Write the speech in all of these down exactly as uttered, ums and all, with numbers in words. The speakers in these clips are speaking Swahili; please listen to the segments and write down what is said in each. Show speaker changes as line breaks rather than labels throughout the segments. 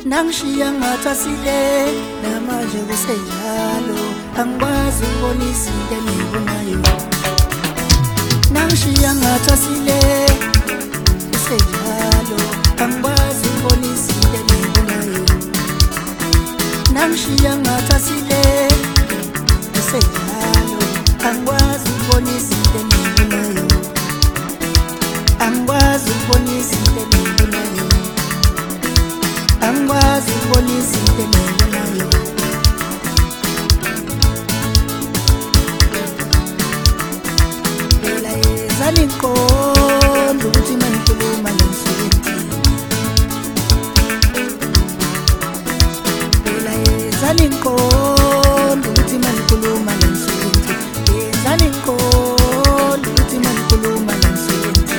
Nangishiya ngathasile namanje kusenjalo angikwazi ukubona izinto engibonayo. Nangishiya ngathasile kusenjalo angikwazi ukubona izinto engibonayo. Nangishiya ngathasile kusenjalo angikwazi ukubona izinto engibonayo. Angikwazi ukubona izinto engibonayo. Angikwazi ukubona izinto engibonayo. Phela yezani ngiqonda ukuthi mangikhuluma nomsebenzi. Phela yezani ngiqonda ukuthi mangikhuluma nomsebenzi. Yezani ngiqonda ukuthi mangikhuluma nomsebenzi.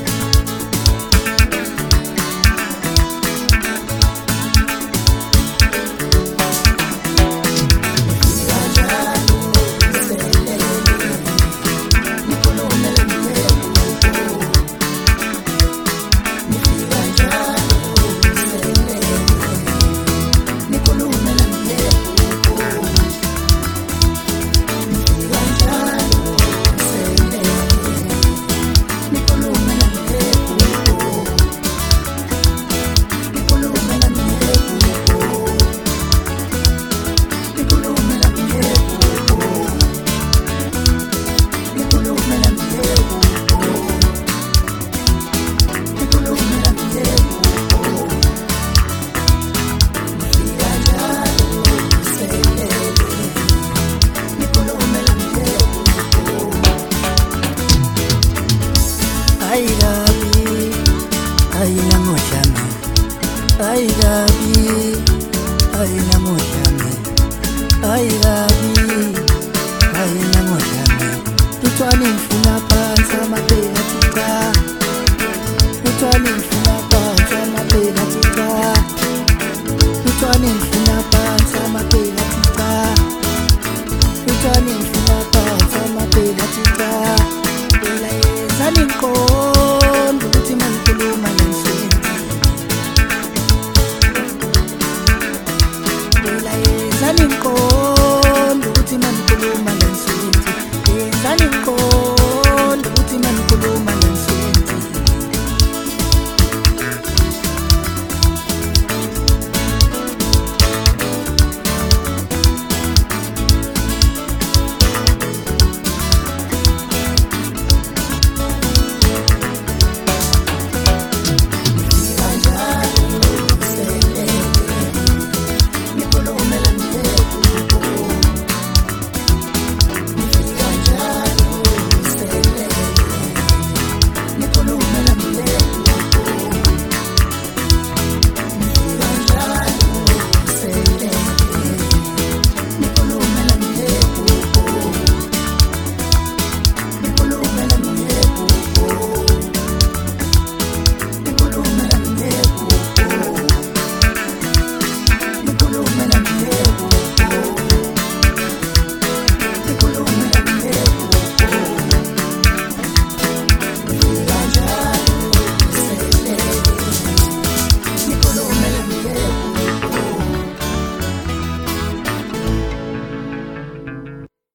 Ay Gabi, ay namoshame. Ay Gabi, ay namoshame. Ay Gabi, ay namoshame. Tutwani mfuna pansa